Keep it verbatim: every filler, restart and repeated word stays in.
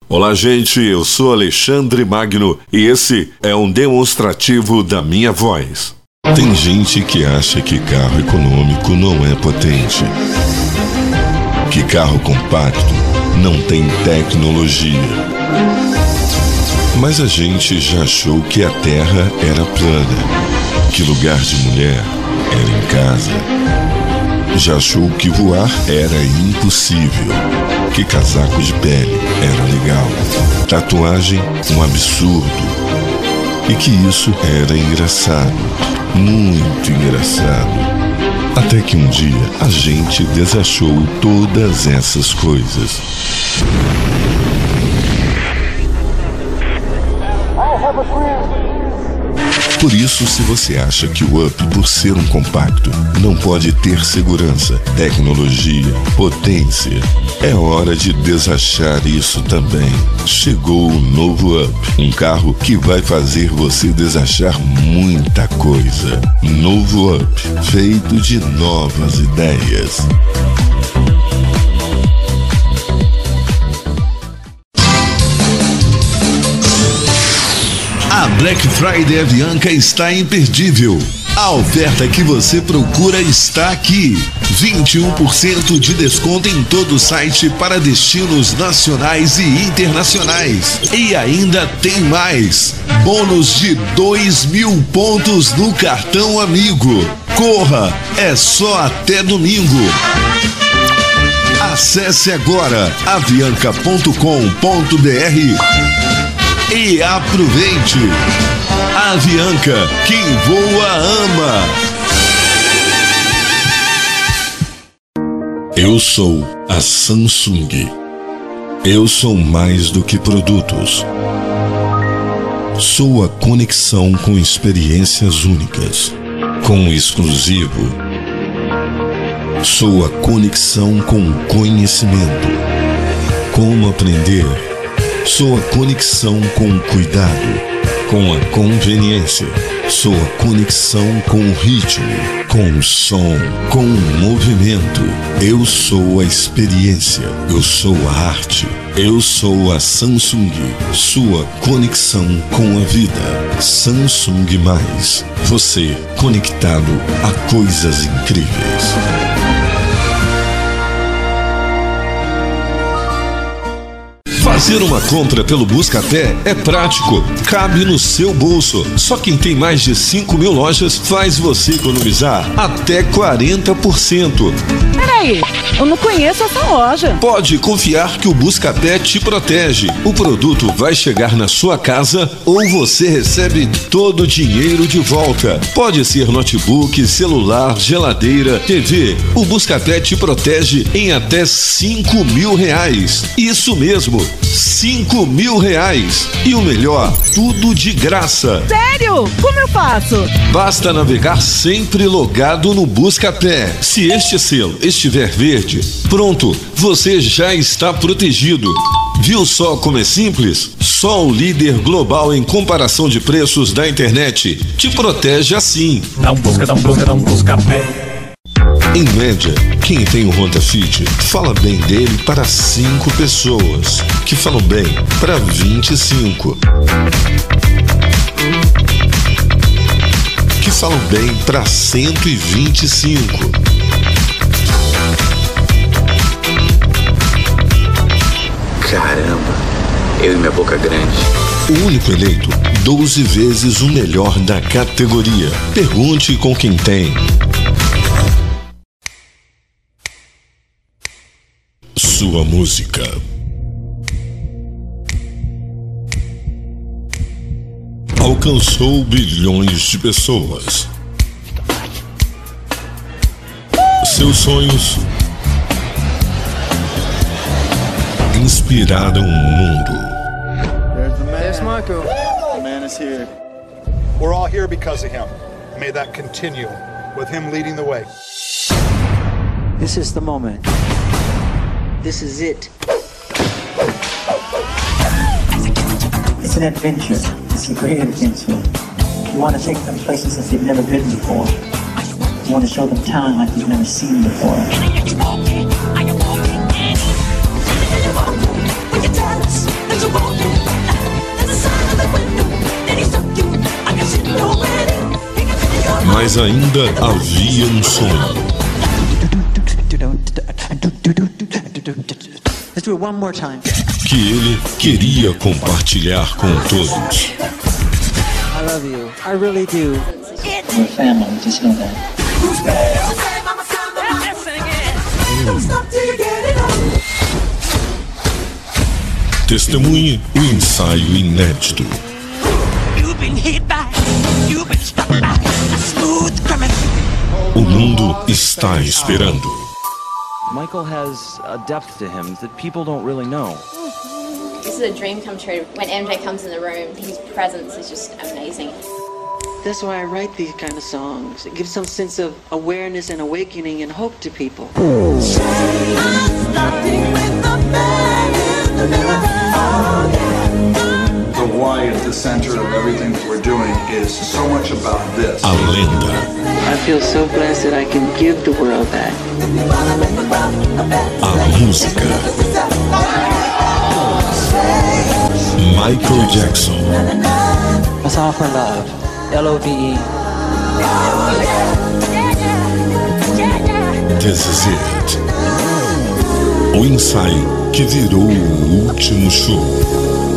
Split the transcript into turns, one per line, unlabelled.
Olá, gente, eu sou Alexandre Magno e esse é um demonstrativo da minha voz.
Tem gente que acha que carro econômico não é potente, que carro compacto não tem tecnologia. Mas a gente já achou que a Terra era plana, que lugar de mulher era em casa. Já achou que voar era impossível, que casaco de pele era legal, tatuagem um absurdo e que isso era engraçado, muito engraçado. Até que um dia a gente desachou todas essas coisas. Por isso, se você acha que o Up, por ser um compacto, não pode ter segurança, tecnologia, potência, é hora de desachar isso também. Chegou o novo Up, um carro que vai fazer você desachar muita coisa. Novo Up, feito de novas ideias.
A Black Friday Avianca está imperdível. A oferta que você procura está aqui. vinte e um por cento de desconto em todo o site para destinos nacionais e internacionais. E ainda tem mais. Bônus de dois mil pontos no cartão Amigo. Corra, é só até domingo. Acesse agora avianca ponto com ponto br e aproveite. Avianca, quem voa ama.
Eu sou a Samsung. Eu sou mais do que produtos. Sou a conexão com experiências únicas, com o exclusivo. Sou a conexão com o conhecimento. Como aprender? Sou a conexão com o cuidado, com a conveniência. Sou a conexão com o ritmo, com o som, com o movimento. Eu sou a experiência, eu sou a arte. Eu sou a Samsung, sua conexão com a vida. Samsung Mais, você conectado a coisas incríveis.
Fazer uma compra pelo Buscapé é prático, cabe no seu bolso. Só quem tem mais de cinco mil lojas faz você economizar até quarenta por cento.
Peraí, eu não conheço essa loja.
Pode confiar que o Buscapé te protege. O produto vai chegar na sua casa ou você recebe todo o dinheiro de volta. Pode ser notebook, celular, geladeira, T V. O Buscapé te protege em até cinco mil reais. Isso mesmo. cinco mil reais. E o melhor, tudo de graça.
Sério? Como eu faço?
Basta navegar sempre logado no Buscapé. Se este selo estiver verde, pronto, você já está protegido. Viu só como é simples? Só o líder global em comparação de preços da internet te protege assim.
Dá um busca, dá um busca, dá um Buscapé.
Em média, quem tem o Honda Fit fala bem dele para cinco pessoas, que falam bem para vinte e cinco, que falam bem para cento e vinte e cinco.
Caramba, eu e minha boca grande.
O único eleito doze vezes o melhor da categoria. Pergunte com quem tem. Sua música. Alcançou bilhões de pessoas. Seus sonhos inspiraram o mundo.
There's the man. There's Marco. The man is here. We're all here because of him. May that continue with him leading the way.
This is the moment. This is it. It's an adventure. It's a great adventure. You want to take them places that they've never been before. You want to show them town like you've never seen before.
mas ainda havia um sonho.
Let's do it one more time.
Que ele queria compartilhar com todos.
I love you. I really do. We're family, just know that.
Testemunhe o ensaio inédito. O mundo está esperando.
Michael has a depth to him that people don't really know.
This is a dream come true. When M J comes in the room, his presence is just amazing.
That's why I write these kind of songs. It gives some sense of awareness and awakening and hope to people.
The why at the center of everything that we're doing is so much about this.
A lenda.
I feel so blessed that I can give the world that.
A música. Michael Jackson.
That's all for love. L O V E.
This is it. O ensaio que virou o último show.